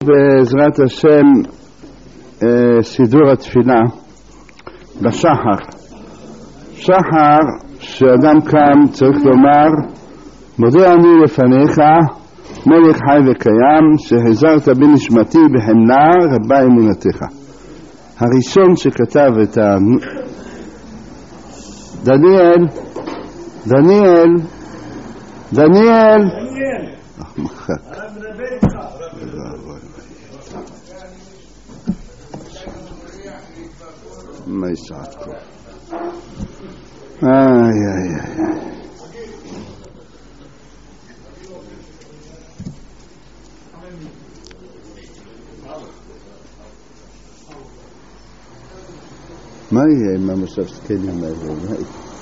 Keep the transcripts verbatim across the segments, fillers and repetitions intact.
בעזרת השם סידור התפילה בשחר. שחר שאדם קם צריך לומר מודה אני לפניך מלך חי וקיים שהזרת בנשמתי בחמלה רבה אמונתך. הראשון שכתב את ה... דניאל דניאל דניאל אך מחק מה ישעת פה איי איי איי מה יהיה עם המושב סקנים האלה?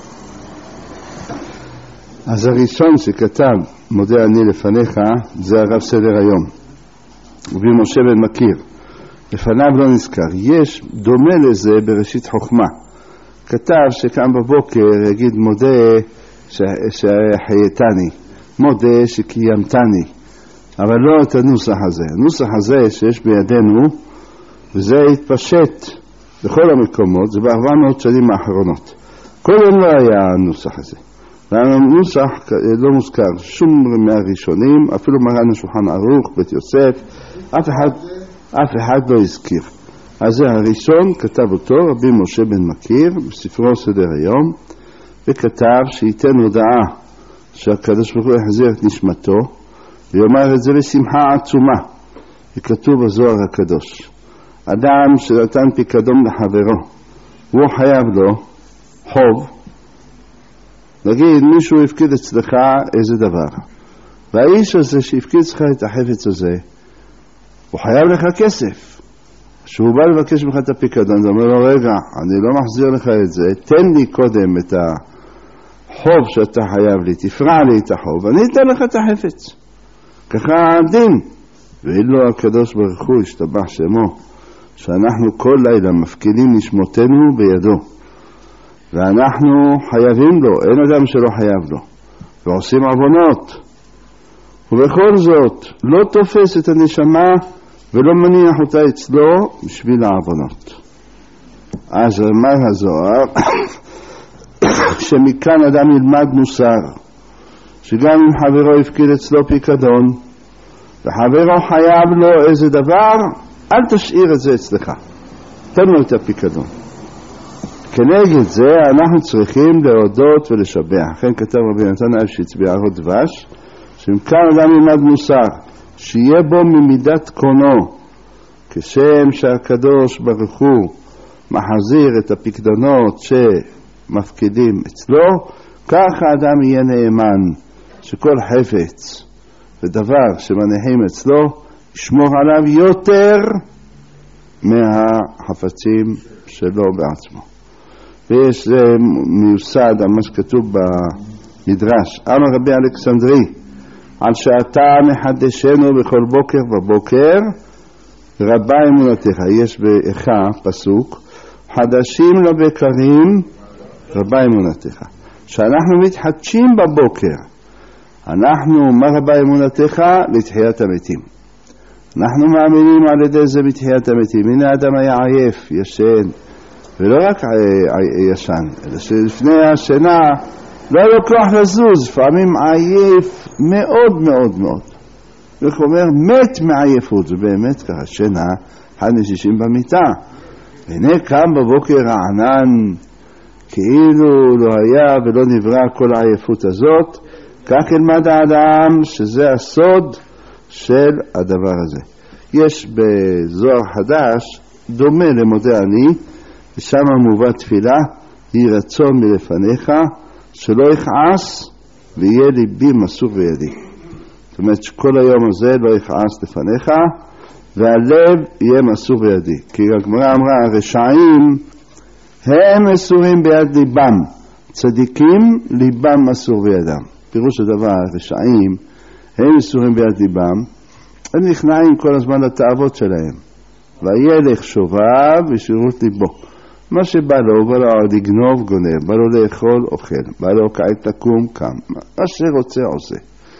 אז הראשון שכתב מודה אני לפניך זה הרב סדר היום רבי משה בן מכיר. לפניו לא נזכר. יש דומה לזה בראשית חוכמה. כתב שקם בבוקר יגיד מודה שחייתני, מודה שקיימתני, אבל לא את הנוסח הזה. הנוסח הזה שיש בידינו וזה התפשט בכל המקומות, זה בארבע מאות שנים האחרונות. קודם לא היה הנוסח הזה. והנוסח לא מוזכר שום מהראשונים, אפילו מרן השולחן ערוך, בית יוסף, אף אחד, אף אחד לא הזכיר. אז זה הראשון, כתב אותו רבי משה בן מכיר בספרו סדר היום, וכתב שייתן הודעה שהקדוש ברוך הוא יחזיר את נשמתו, ויאמר את זה בשמחה עצומה, וכתוב בזוהר הקדוש. אדם שנתן פיקדון לחברו, הוא חייב לו חוב, נגיד מישהו הפקיד אצלך איזה דבר, והאיש הזה שהפקיד אצלך את החפץ הזה, הוא חייב לך כסף. כשהוא בא לבקש ממך את הפיקדון, זה אומר לו רגע, אני לא מחזיר לך את זה, תן לי קודם את החוב שאתה חייב לי, תפרע לי את החוב, אני אתן לך את החפץ. ככה הדין. ואילו הקדוש ברוך הוא השתבח שמו, שאנחנו כל לילה מפקידים נשמותינו בידו, ואנחנו חייבים לו, אין אדם שלא חייב לו, ועושים עוונות, ובכל זאת לא תופס את הנשמה ולא מניח אותה אצלו בשביל העוונות. אז אמר הזוהר שמכאן אדם ילמד מוסר, שגם אם חברו הפקיד אצלו פיקדון וחברו חייב לו איזה דבר, אל תשאיר את זה אצלך, תן לו את הפיקדון. כנגד זה אנחנו צריכים להודות ולשבח. לכן כתב רבי נתן אייבשיץ ביערות דבש, שמכאן אדם ילמד מוסר, שיהיה בו ממידת קונו, כשם שהקדוש ברוך הוא מחזיר את הפיקדונות שמפקידים אצלו, כך האדם יהיה נאמן, שכל חפץ ודבר שמניחים אצלו, ישמור עליו יותר מהחפצים שלו בעצמו. ויש זה מיוסד על מה שכתוב במדרש. אמר רבי אלכסנדרי, על שאתה מחדשנו בכל בוקר ובוקר רבה אמונתך. יש באיכה פסוק, חדשים לבקרים רבה אמונתך. שאנחנו מתחדשים בבוקר, אנחנו, מה רבה אמונתך? לתחיית המתים. אנחנו מאמינים על ידי זה בתחיית המתים. הנה האדם היה עייף, ישן, ולא רק ישן, אלא שלפני השינה לא היה לו כוח לזוז, לפעמים עייף מאוד מאוד מאוד. איך אומר, מת מעייפות, זה באמת ככה, שינה, אחד משישים במיטה. והנה קם בבוקר רענן, כאילו לא היה ולא נברא כל העייפות הזאת, כך ילמד האדם שזה הסוד של הדבר הזה. יש בזוהר חדש דומה למודה אני, ושם מובא תפילה, יהי רצון מלפניך, שלא יכעס ויהיה ליבי מסור בידי. זאת אומרת שכל היום הזה לא יכעס לפניך, והלב יהיה מסור בידי. כי הגמרא אמרה, הרשעים הם מסורים ביד ליבם, צדיקים ליבם מסור בידם. פירוש הדבר, הרשעים הם מסורים ביד ליבם, הם נכנעים כל הזמן לתאוות שלהם. וילך שובב ושירות ליבו. מה שבא לו, בא לו לגנוב גונב, בא לו לאכול אוכל, בא לו כעת לקום קם, מה שרוצה עושה.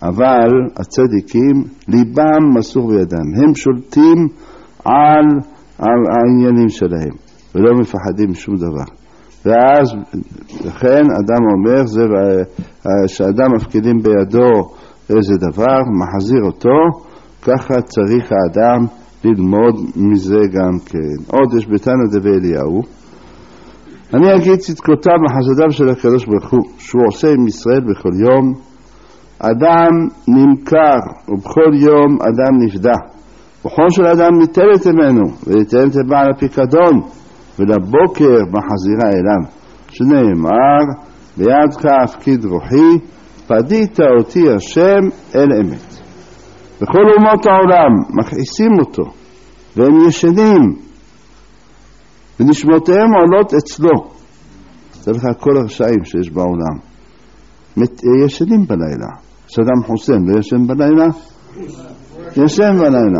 אבל הצדיקים ליבם מסור בידם, הם שולטים על, על העניינים שלהם ולא מפחדים שום דבר. ואז לכן אדם אומר, זה שאדם מפקידים בידו איזה דבר, מחזיר אותו, ככה צריך האדם ללמוד מזה גם כן. עוד יש בתנא דבי אליהו, אני אגיד צדקותיו וחסדיו של הקדוש ברוך הוא, שהוא עושה עם ישראל בכל יום. אדם נמכר ובכל יום אדם נפדה, רוחו של אדם ניטלת ממנו וניתנת לבעל הפיקדון, ולבוקר מחזירה אליו, שנאמר בידך אפקיד רוחי, פדית אותי השם אל אמת. בכל אומות העולם מכעיסים אותו והם ישנים ונשמותיהם עולות אצלו. זה לך כל הרשעים שיש בעולם ישנים בלילה. סדאם חוסיין לא ישן בלילה? ישן בלילה.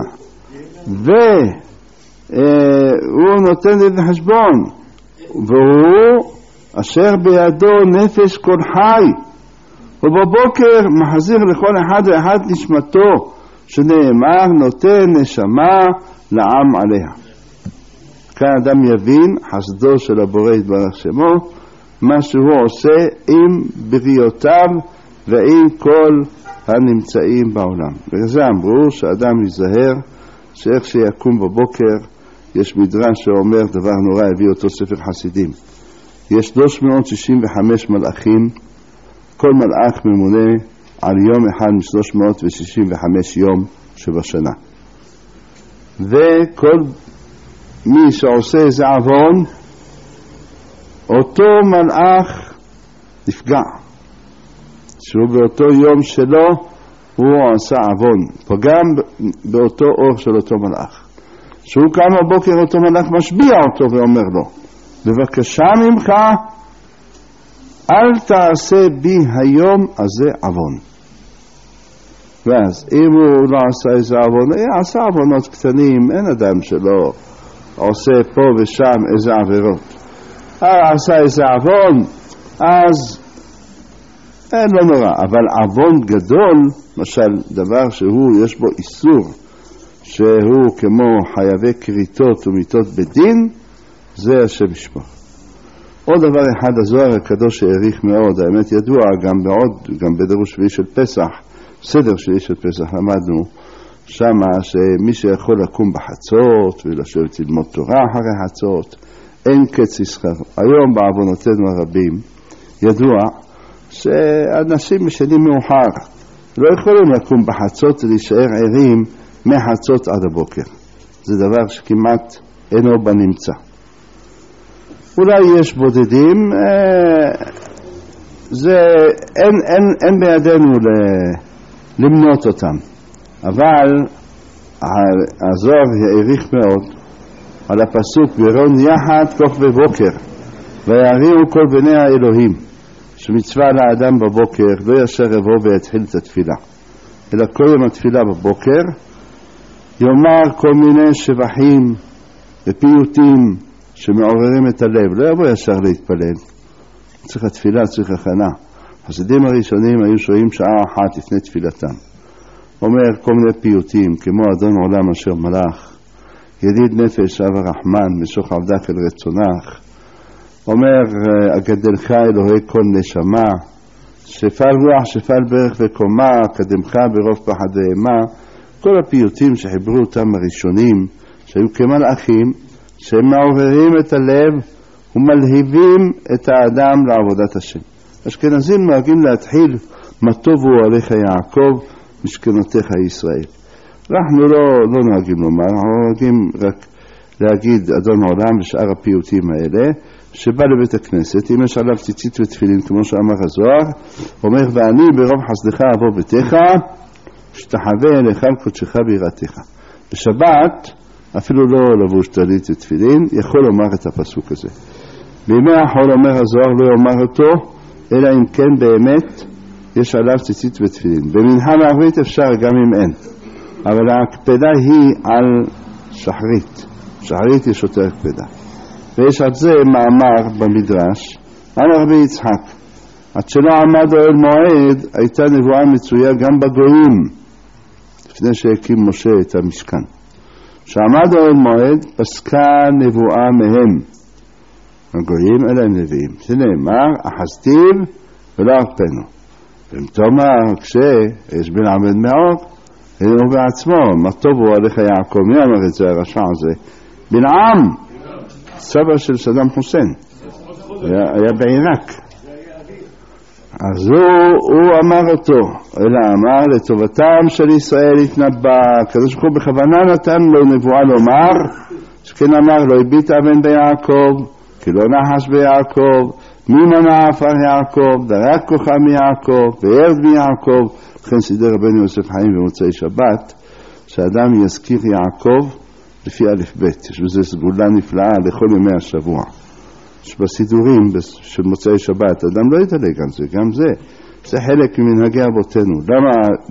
והוא נותן לי חשבון, והוא אשר בידו נפש כל חי, ובבוקר מחזיר לכל אחד ואחד נשמתו, שנאמר נותן נשמה לעם עליה. כאן אדם יבין חסדו של הבורא יתברך שמו, מה שהוא עושה עם בריאותיו ועם כל הנמצאים בעולם. וזה אמרו שאדם ייזהר שאיך שיקום בבוקר, יש מדרש שאומר דבר נורא, הביא אותו ספר חסידים, יש שלוש מאות שישים וחמש מלאכים, כל מלאך ממונה על יום אחד מ-שלוש מאות שישים וחמש יום שבשנה, וכל מי שעושה איזה עוון, אותו מלאך נפגע, שהוא באותו יום שלו הוא עשה עוון, פגם באותו אור של אותו מלאך. שהוא קם בבוקר, אותו מלאך משביע אותו ואומר לו, בבקשה ממך אל תעשה בי היום הזה עוון. ואז אם הוא לא עשה איזה עוון, הוא עשה עוונות קטנים, אין אדם שלא עושה פה ושם איזה עבירות. עשה איזה עוון, אז אין לא נורא. אבל עוון גדול, למשל דבר שהוא יש בו איסור, שהוא כמו חייבי כריתות ומיתות בדין, זה השם ישמור. עוד דבר אחד, הזוהר הקדוש העריך מאוד, האמת ידוע גם בעוד, גם בדרוש שביעי של פסח, סדר שביעי של פסח למדנו שמה שמי שיכול לקום בחצות ולשבת ללמוד תורה אחרי חצות, אין קץ ישכר. היום בעוונותינו הרבים ידוע שאנשים משנים מאוחר, לא יכולים לקום בחצות ולהישאר ערים מחצות עד הבוקר. זה דבר שכמעט אינו בנמצא. אולי יש בודדים, זה אין, אין, אין בידינו למנות אותם, אבל הזוהר העריך מאוד על הפסוק וירון יחד כוך בבוקר ויריעו כל בני האלוהים, שמצווה לאדם בבוקר לא ישר יבוא ויתחיל את התפילה, אלא כל יום התפילה בבוקר יאמר כל מיני שבחים ופיוטים שמעוררים את הלב, לא יבוא ישר להתפלל, צריך התפילה, צריך הכנה. החסידים הראשונים היו שוהים שעה אחת לפני תפילתם, אומר כל מיני פיוטים כמו אדון עולם אשר מלך, ידיד נפש אב הרחמן משוך עבדך אל רצונך, אומר אגדלך אלוהי כל נשמה, שפל רוח שפל ברך וקומה, קדמך ברוב פחד ואימה. כל הפיוטים שחיברו אותם הראשונים שהיו כמלאכים, שהם מעוררים את הלב ומלהיבים את האדם לעבודת השם. אשכנזים נוהגים להתחיל מה טובו עליך יעקב משכנותיך ישראל. אנחנו לא, לא נוהגים לומר, אנחנו נוהגים רק להגיד אדון עולם ושאר הפיוטים האלה, שבא לבית הכנסת, אם יש עליו ציצית ותפילין כמו שאמר הזוהר, אומר ואני ברוב חסדך אבוא ביתך שתחווה אליך על קודשך ביראתך. בשבת אפילו לא לבוש טלית ותפילין יכול לומר את הפסוק הזה. בימי החול אומר הזוהר לא יאמר אותו, אלא אם כן באמת יש עליו ציצית ותפילין. במנחה מערבית אפשר גם אם אין, אבל ההקפדה היא על שחרית. שחרית יש יותר הקפדה. ויש על זה מאמר במדרש, אמר רבי יצחק, עד שלא עמד אוהל מועד, הייתה נבואה מצויה גם בגויים, לפני שהקים משה את המשכן. כשעמד אוהל מועד, פסקה נבואה מהם. הגויים אלה הם נביאים. שנאמר, אחזתיו ולא ארפנו. ומתומר, כשיש בן עמד מאור, הוא בעצמו, מה טוב הוא עליך יעקב. מי אמר את זה, הרשע הזה? בלעם, סבא של סדאם חוסיין. היה, היה בעיראק. אז הוא, הוא אמר אותו, אלא אמר לטובתם של ישראל התנבא, כזה שכו בכוונה נתן לו נבואה לומר, שכן אמר לא הביט אבן ביעקב, כי לא נחש ביעקב, מי מנע עפר יעקב, דרק כוחה מיעקב, וירד מיעקב. לכן סידר רבנו יוסף חיים במוצאי שבת, שאדם יזכיר יעקב לפי א' ב', יש בזה סגולה נפלאה לכל ימי השבוע. שבסידורים של מוצאי שבת, אדם לא יתעלק על זה, גם זה, זה חלק ממנהגי אבותינו, למה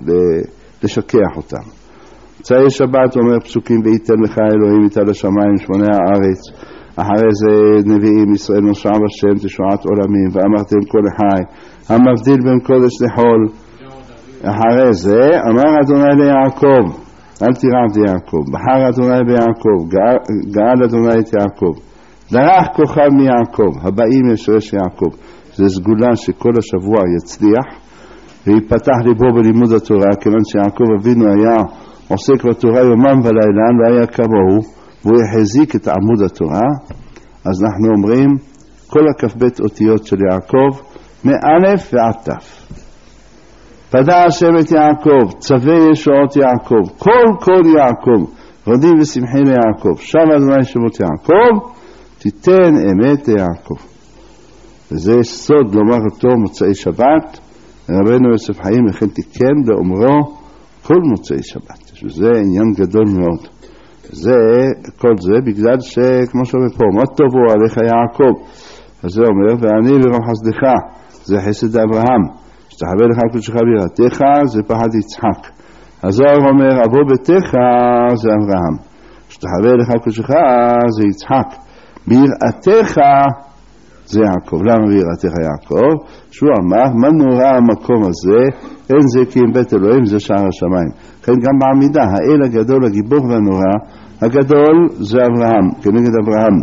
לשכח אותם? מוצאי שבת אומר פסוקים, ויתן לך אלוהים איתה לשמיים שמוני הארץ, אחרי זה נביאים ישראל נושע בשם תשועת עולמים, ואמרתם כל החי, המבדיל בין קודש לחול. אחרי זה אמר אדוני ליעקב, אל תירב ליעקב, בחר אדוני ביעקב, גאל אדוני את יעקב, דרך כוכב מיעקב, הבאים ישרש יעקב. זה סגולה שכל השבוע יצליח ויפתח ליבו בלימוד התורה, כיוון שיעקב אבינו היה עוסק בתורה יומם ולילה, לא היה כמוהו, והוא החזיק את עמוד התורה. אז אנחנו אומרים כל הכ"ב אותיות של יעקב מאלף ועד תף. פדה השם את יעקב, צווה ישועות יעקב, כל כל יעקב, רדים ושמחי ליעקב, שב אדוני שמות יעקב, תיתן אמת ליעקב. וזה סוד לומר אותו מוצאי שבת. רבנו יוסף חיים לכן תיקן לאומרו כל מוצאי שבת, שזה עניין גדול מאוד. זה, כל זה בגלל שכמו שאומר פה, מה טובו עליך יעקב, אז זה אומר, ואני ברום חסדך, זה חסד אברהם, שתחווה לך קודשך בירתך, זה פחד יצחק. הזוהר אומר, אבו ביתך זה אברהם, שתחווה לך קודשך זה יצחק, בירתך זה יעקב. למה בירתך יעקב? שהוא אמר, מה נורא המקום הזה, אין זה כי אם בית אלוהים זה שער השמיים. לכן גם בעמידה, האל הגדול, הגיבור והנורא, הגדול זה אברהם, כנגד אברהם.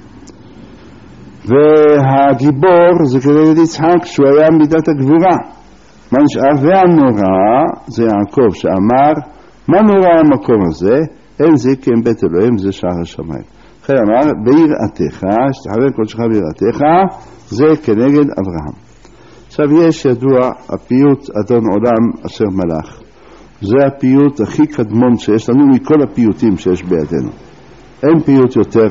והגיבור זה כנגד יצחק, שהוא היה מידת הגבורה. מה נשאר? והנורא זה יעקב, שאמר, מה נורא המקום הזה, אין זה כי אם בית אלוהים זה שער השמיים. לכן אמר, ביראתך, שתחווה קודשך ביראתך, זה כנגד אברהם. עכשיו יש ידוע הפיוט אדון עולם אשר מלך. זה הפיוט הכי קדמון שיש לנו מכל הפיוטים שיש בידינו. אין פיוט יותר.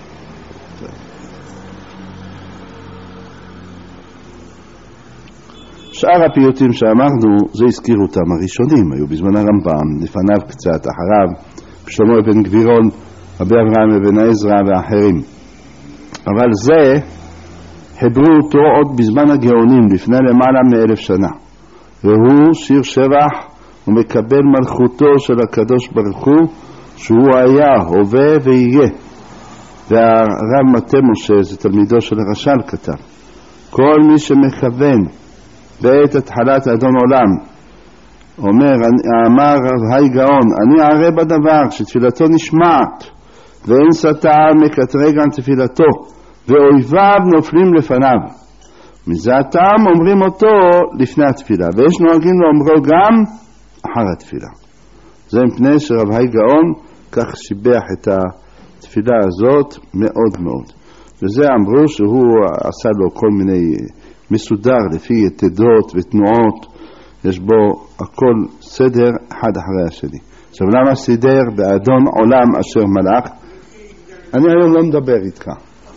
שאר הפיוטים שאמרנו, זה הזכירו אותם הראשונים, היו בזמן הרמב"ם, לפניו קצת, אחריו, שלמה בן גבירון, רבי אברהם בן עזרא ואחרים. אבל זה חיברו אותו עוד בזמן הגאונים, לפני למעלה מאלף שנה. והוא שיר שבח ומקבל מלכותו של הקדוש ברוך הוא, שהוא היה, הווה ויהיה. והרב מטה משה, זה תלמידו של הרש"ל, כתב, כל מי שמכוון בעת התחלת אדון עולם, אומר, אמר היי גאון, אני ערה בדבר שתפילתו נשמעת, ואין סתר מקטרג על תפילתו, ואויביו נופלים לפניו. מזה הטעם אומרים אותו לפני התפילה, ויש נוהגים לאומרו גם אחר התפילה. זה מפני שרב היי גאון כך שיבח את התפילה הזאת מאוד מאוד. וזה אמרו שהוא עשה לו כל מיני מסודר לפי תדות ותנועות, יש בו הכל סדר אחד אחרי השני. עכשיו למה סידר באדון עולם אשר מלך? אני היום לא מדבר איתך.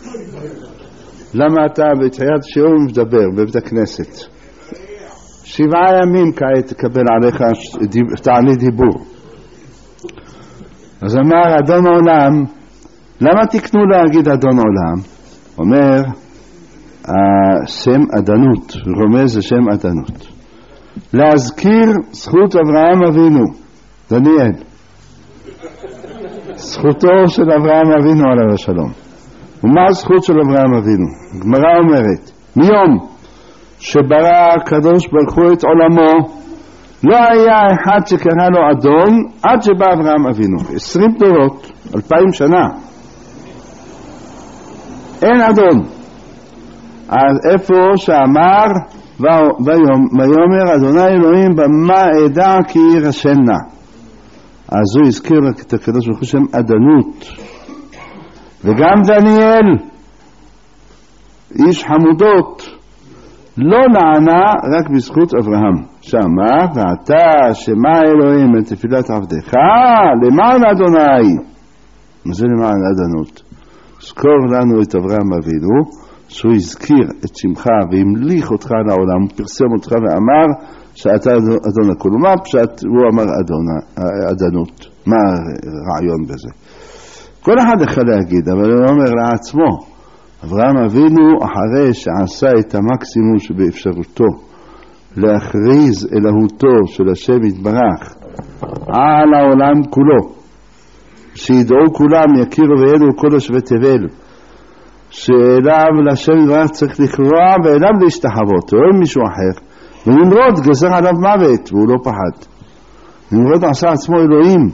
למה אתה בתחילת שיעור מדבר בבית הכנסת? שבעה ימים כעת תקבל עליך תעלי דיבור. אז אמר אדון עולם, למה תקנו להגיד אדון עולם? אומר שם אדנות, רומז זה שם אדנות. להזכיר זכות אברהם אבינו, דניאל, זכותו של אברהם אבינו עליו השלום. ומה הזכות של אברהם אבינו? גמרא אומרת, מיום שברא הקדוש ברוך הוא את עולמו, לא היה אחד שקרא לו אדון עד שבא אברהם אבינו. עשרים דורות, אלפיים שנה, אין אדון. אז איפה שאמר ויאמר אדוני אלוהים במה אדע כי ירשנה, אז הוא הזכיר את הקדוש ברוך הוא שם אדנות. וגם דניאל איש חמודות לא נענה רק בזכות אברהם, שאמר ואתה שמע אלוהים את תפילת עבדך למען אדוני. מה זה למען אדנות? זכור לנו את אברהם אבינו שהוא הזכיר את שמך והמליך אותך לעולם, פרסם אותך ואמר שאתה אדון הכל. מה פשט? הוא אמר אדון, אדנות. מה הרעיון בזה? כל אחד יכול להגיד, אבל הוא אומר לעצמו. אברהם אבינו אחרי שעשה את המקסימום שבאפשרותו להכריז אלוהותו של השם יתברך על העולם כולו, שידעו כולם, יכירו וידעו כל יושבי תבל, שאליו לשם יתברך צריך לקרוע ואליו להשתחוות, או אין מישהו אחר. ונמרוד גזר עליו מוות והוא לא פחד. נמרוד עשה עצמו אלוהים.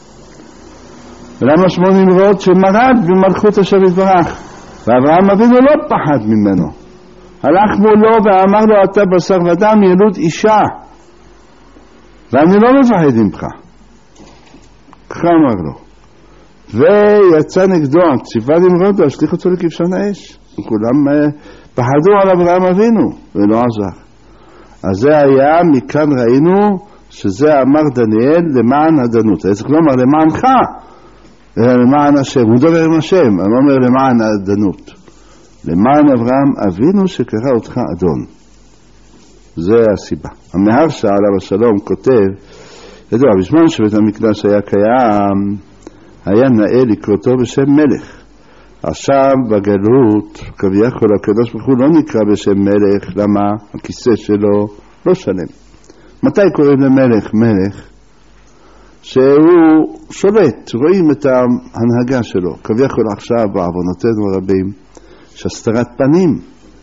ולמה שמו נמרוד? שמרד במלכות השם יתברך. ואברהם אבינו לא פחד ממנו, הלך מולו ואמר לו אתה בשר ודם ילוד אישה ואני לא מפחד ממך, ככה אמר לו. ויצא נגדו, ציווה נמרוד להשליך אותו לכבשן האש. כולם פחדו על אברהם אבינו ולא עזר. אז זה היה, מכאן ראינו שזה אמר דניאל למען הדנות. אז צריך לומר למענך, למען השם. הוא מדבר עם השם, אני אומר למען הדנות, למען אברהם אבינו שקרא אותך אדון. זה הסיבה. המהרש"א עליו השלום כותב, ידוע, בזמן שבית המקדש היה קיים היה נאה לקרותו בשם מלך. עכשיו בגלות כביכול הקדוש ברוך הוא לא נקרא בשם מלך. למה? הכיסא שלו לא שלם. מתי קוראים למלך מלך? שהוא שולט, רואים את ההנהגה שלו. כביכול עכשיו בעוונותינו הרבים שהסתרת פנים,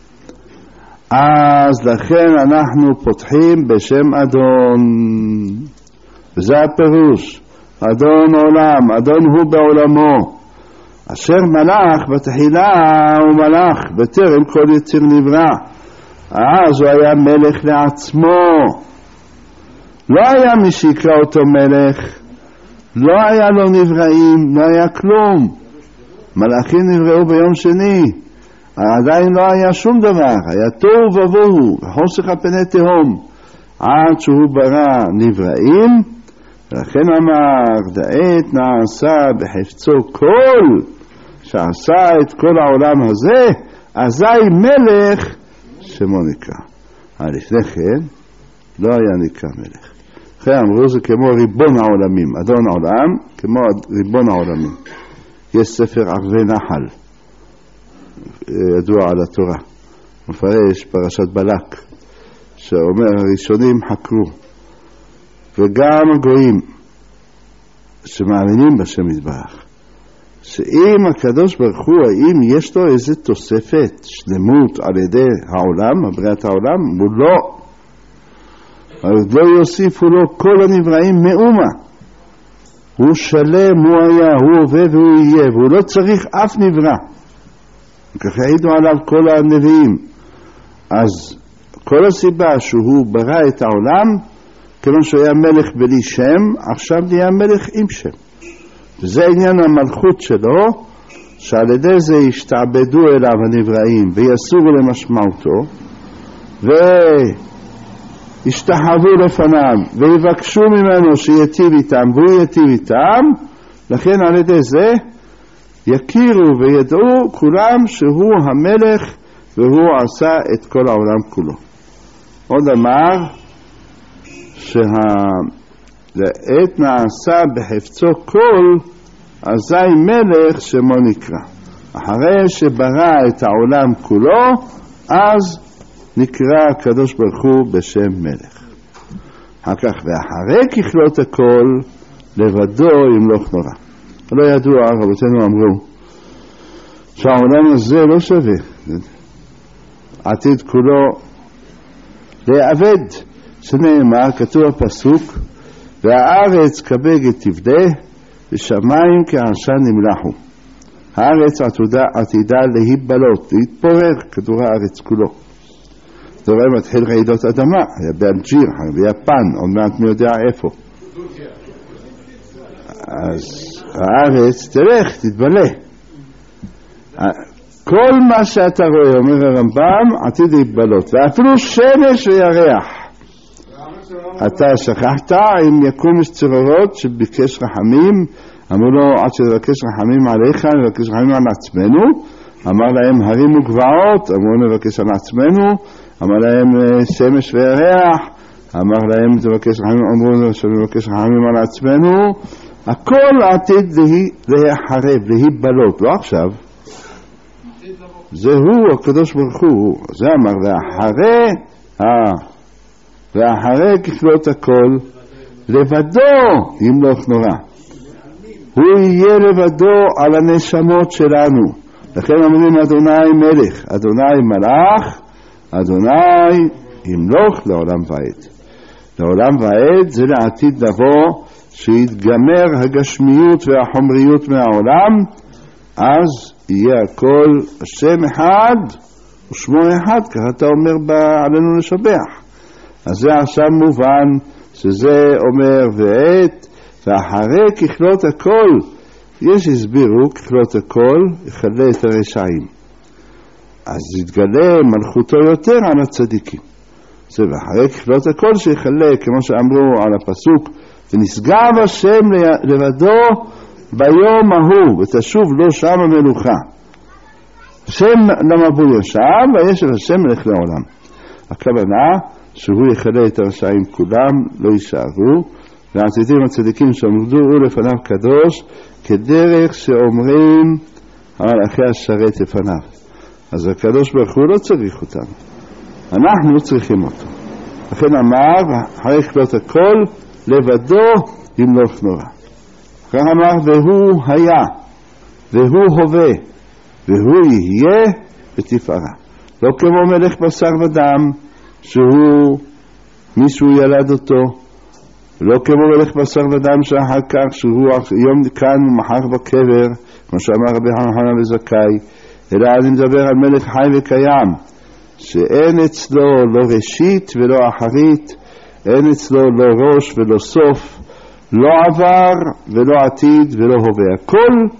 אז לכן אנחנו פותחים בשם אדון, וזה הפירוש. אדון עולם, אדון הוא בעולמו, אשר מלך בתחילה הוא מלך בטרם כל יציר נברא. אז הוא היה מלך לעצמו, לא היה מי שיקרא אותו מלך, לא היה לו נבראים, לא היה כלום. מלאכים נבראו ביום שני, עדיין לא היה שום דבר, היה תוהו ובוהו וחושך על פני תהום, עד שהוא ברא נבראים. ולכן אמר דעת נעשה בחפצו כל, שעשה את כל העולם הזה, אזי מלך שמו נקרא. לפני כן לא היה נקרא מלך. אחרי אמרו זה כמו ריבון העולמים, אדון העולם כמו ריבון העולמים. יש ספר ערבי נחל ידוע על התורה, מפרש פרשת בלק, שאומר הראשונים חקרו וגם הגויים שמאמינים בשם יתברך, שאם הקדוש ברוך הוא, האם יש לו איזה תוספת שלמות על ידי העולם, הבריאת העולם? הוא לא. אז לא יוסיפו לו כל הנבראים מאומה. הוא שלם, הוא היה, הוא הווה והוא יהיה, והוא לא צריך אף נברא. ככה העידו עליו כל הנביאים. אז כל הסיבה שהוא ברא את העולם, כיוון שהוא היה מלך בלי שם, עכשיו נהיה מלך עם שם. וזה עניין המלכות שלו, שעל ידי זה ישתעבדו אליו הנבראים ויסורו למשמעותו וישתחוו לפניו ויבקשו ממנו שיטיב איתם והוא יטיב איתם. לכן על ידי זה יכירו וידעו כולם שהוא המלך והוא עשה את כל העולם כולו. עוד אמר שהעת נעשה בחפצו כל, אזי מלך שמו נקרא. אחרי שברא את העולם כולו, אז נקרא הקדוש ברוך הוא בשם מלך. אחר כך ואחרי ככלות הכל לבדו ימלוך נורא. לא ידוע, רבותינו אמרו שהעולם הזה לא שווה, עתיד כולו לעבד, שנאמר, כתוב הפסוק, והארץ כבגד תבדה, ושמיים כעשן נמלחו. הארץ עתודה, עתידה להיבלות, להתפורר, כדור הארץ כולו. זה רואה מתחיל רעידות אדמה, היה באלג'יר, היה ביפן, עוד מעט מי יודע איפה. אז הארץ, תלך, תתבלה. כל מה שאתה רואה, אומר הרמב"ם, עתיד להתבלות, ואפילו שמש וירח. אתה שכחת אם יקום יש צרורות שביקש רחמים, אמרו לו עד שתבקש רחמים עליך, נבקש רחמים על עצמנו. אמר להם הרים וגבעות, אמרו נבקש על עצמנו. אמר להם שמש וירח, אמר להם תבקש רחמים, אמרו שנבקש רחמים על עצמנו. הכל עתיד להיחרב, להיבלות, לא עכשיו. זה הוא, הקדוש ברוך הוא. זה אמר ואחרי, אה, ואחרי ככלות הכל, לבדו ימלוך נורא. הוא יהיה לבדו על הנשמות שלנו. לכן אומרים אדוני מלך, אדוני מלאך, אדוני ימלוך לעולם ועד. לעולם ועד זה לעתיד לבוא, שיתגמר הגשמיות והחומריות מהעולם, אז יהיה הכל השם אחד ושמו אחד, ככה אתה אומר עלינו לשבח. אז זה עכשיו מובן שזה אומר ועת, ואחרי ככלות הכל, יש הסבירו ככלות הכל, יכלה את הרשעים. אז יתגלה מלכותו יותר על הצדיקים. זה ואחרי ככלות הכל שיכלה, כמו שאמרו על הפסוק, ונשגב השם לבדו ביום ההוא, ותשוב לו שם המלוכה. השם למבוא ישב, וישב השם מלך לעולם. הכוונה שהוא יכלה את הרשעים כולם, לא יישארו, והעתידים הצדיקים שעמדו לפניו קדוש, כדרך שאומרים המלאכי השרת לפניו. אז הקדוש ברוך הוא לא צריך אותנו, אנחנו צריכים אותו. לכן אמר, אחרי כלות הכל, לבדו ימלוך נורא. כך אמר, והוא היה, והוא הווה, והוא יהיה בתפארה. לא כמו מלך בשר ודם, שהוא מישהו ילד אותו, לא כמו מלך בשר ודם שאחר כך שהוא יום כאן ומחר בקבר, כמו שאמר רבי חנניה בן זכאי, אלא אני מדבר על מלך חי וקיים, שאין אצלו לא ראשית ולא אחרית, אין אצלו לא ראש ולא סוף, לא עבר ולא עתיד ולא הווה. הכל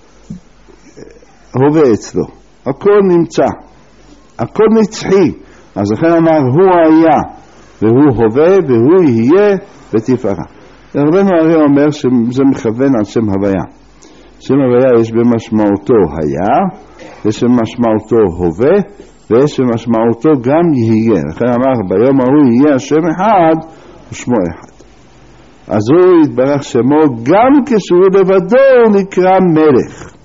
הווה אצלו, הכל נמצא, הכל נצחי. אז לכן אמר הוא היה והוא הווה והוא יהיה בתפארה. רבנו הרי אומר שזה מכוון על שם הוויה. שם הוויה יש במשמעותו היה, יש במשמעותו הווה, ויש במשמעותו גם יהיה. לכן אמר ביום ההוא יהיה השם אחד ושמו אחד. אז הוא יתברך שמו גם כשהוא לבדו נקרא מלך.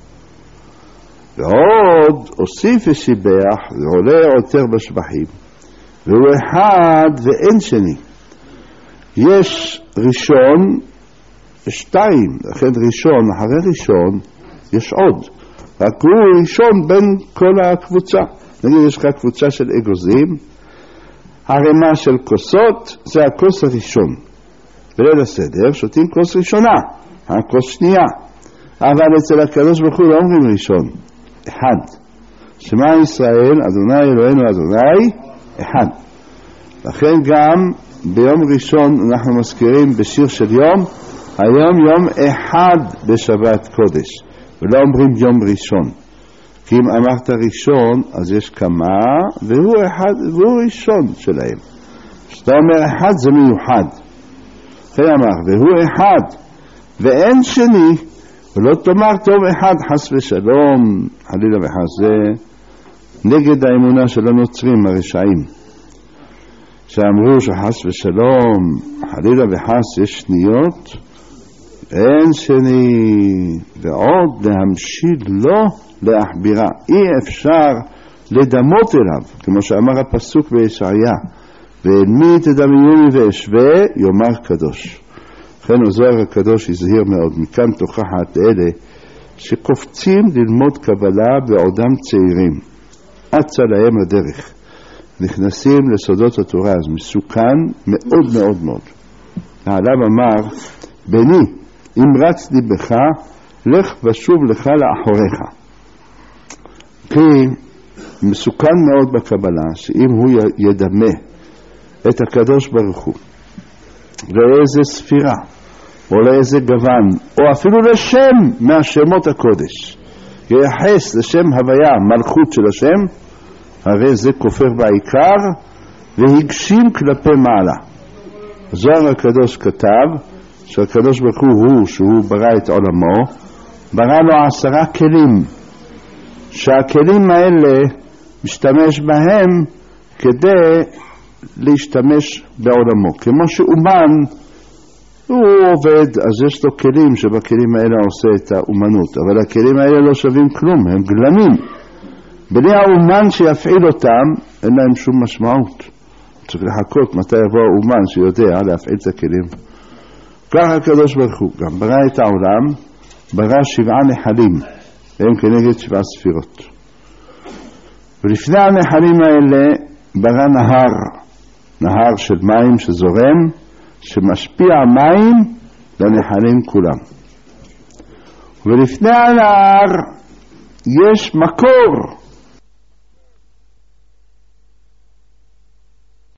ועוד הוסיף ושיבח ועולה יותר בשבחים, והוא אחד ואין שני. יש ראשון ושתיים, לכן ראשון אחרי ראשון יש עוד, רק הוא ראשון בין כל הקבוצה. נגיד יש לך קבוצה של אגוזים, הרמה של כוסות זה הכוס הראשון, בליל הסדר שותים כוס ראשונה, הכוס שנייה, אבל אצל הקדוש ברוך הוא לא אומרים ראשון, אחד. שמע ישראל אדוני אלוהינו אדוני אחד. לכן גם ביום ראשון אנחנו מזכירים בשיר של יום, היום יום אחד בשבת קודש, ולא אומרים יום ראשון, כי אם אמרת ראשון אז יש כמה והוא אחד והוא ראשון שלהם. כשאתה אומר אחד זה מיוחד. לכן אמר והוא אחד ואין שני, ולא תאמר טוב אחד חס ושלום חלילה וחס. זה נגד האמונה של הנוצרים הרשעים שאמרו שחס ושלום חלילה וחס יש שניות, אין שני, ועוד להמשיל לו להחבירה. אי אפשר לדמות אליו, כמו שאמר הפסוק בישעיה, ואל מי תדמיוני ואשווה יאמר קדוש. לכן הזוהר הקדוש הזהיר מאוד, מכאן תוכחת אלה שקופצים ללמוד קבלה בעודם צעירים, אצה להם הדרך. נכנסים לסודות התורה, אז מסוכן מאוד מאוד מאוד. העליו אמר, בני, אם רץ ליבך, לך ושוב לך לאחוריך. כי מסוכן מאוד בקבלה, שאם הוא ידמה את הקדוש ברוך הוא, לאיזה ספירה, או לאיזה גוון, או אפילו לשם מהשמות הקודש, ייחס לשם הוויה מלכות של השם, הרי זה כופר בעיקר והגשים כלפי מעלה. זוהר הקדוש כתב שהקדוש ברוך הוא, שהוא ברא את עולמו, ברא לו עשרה כלים, שהכלים האלה משתמש בהם כדי להשתמש בעולמו. כמו שאומן הוא עובד, אז יש לו כלים שבכלים האלה עושה את האומנות, אבל הכלים האלה לא שווים כלום, הם גלמים. בלי האומן שיפעיל אותם, אין להם שום משמעות. צריך לחכות מתי יבוא האומן שיודע להפעיל את הכלים. כך הקדוש ברוך הוא גם ברא את העולם, ברא שבעה נחלים, הם כנגד שבעה ספירות. ולפני הנחלים האלה ברא נהר, נהר של מים שזורם, שמשפיע מים לנחלים כולם. ולפני הנהר יש מקור,